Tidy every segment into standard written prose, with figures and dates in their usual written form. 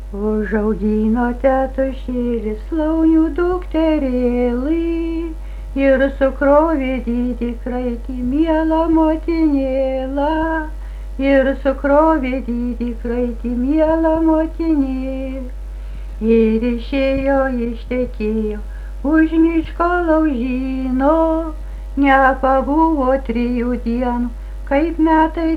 Užaugino tetušėlis launių dukterėlį ir sukrovė didį kraitį mielą motinėlą. Ir sukrovė didį kraitį mielą motinėlą. Ir išėjo ištekėjo už miško laužyno, nepabuvo 3 dienų, kaip metai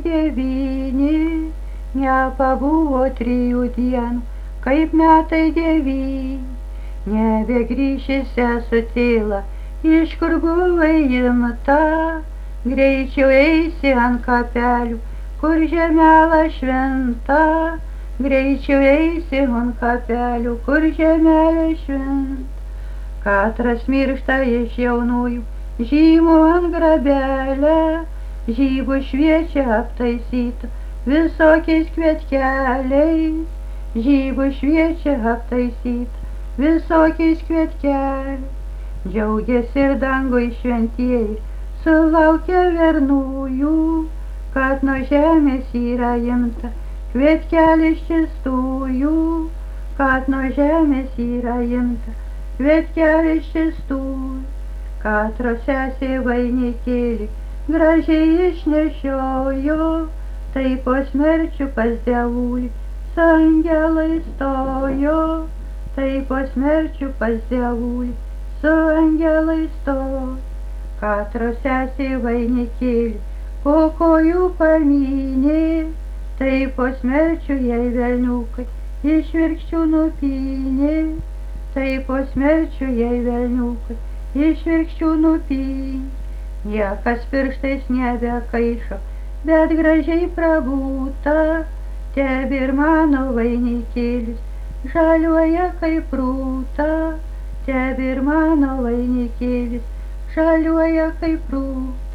9. Nepabuvo 3 dienų, kaip metai 9. Nebegrįši sesutėla, iš kur buvai imta, greičiau eisi ant kapelių, kur žemela šventa. Greičiau eisi ant kapelių, kur žemelė šventa. Katras miršta iš jaunųjų, žymų ant grabelę, žybų šviečia aptaisyta visokiais kvietkeliais. Žybų šviečia aptaisyta visokiais kvietkeliais. Džiaugiasi ir dangui šventieji, sulaukia vernųjų, kad nuo žemės yra imta kvietkelis čistųjų, kad nuo žemės yra imta kvietkelis čistųjų. Katro sesė vainikėlį gražiai išnešiojo, tai po smerčių pas dievulį su angelais stojo. Tai po smerčių pas dievulį su angelais stojo. Katro sesė vainikėlį po kojų pamynė, tai po smerčių jai velniukai iš virkščių nupynė. Tai po smerčių jai velniukai iš virkščių nupynė. Niekas pirštais nebekaišo, bet gražiai prabūta. Tebir mano vainikėlis žaliuoja kaip rūta. Tebir mano vainikėlis žaliuoja kaip rūta.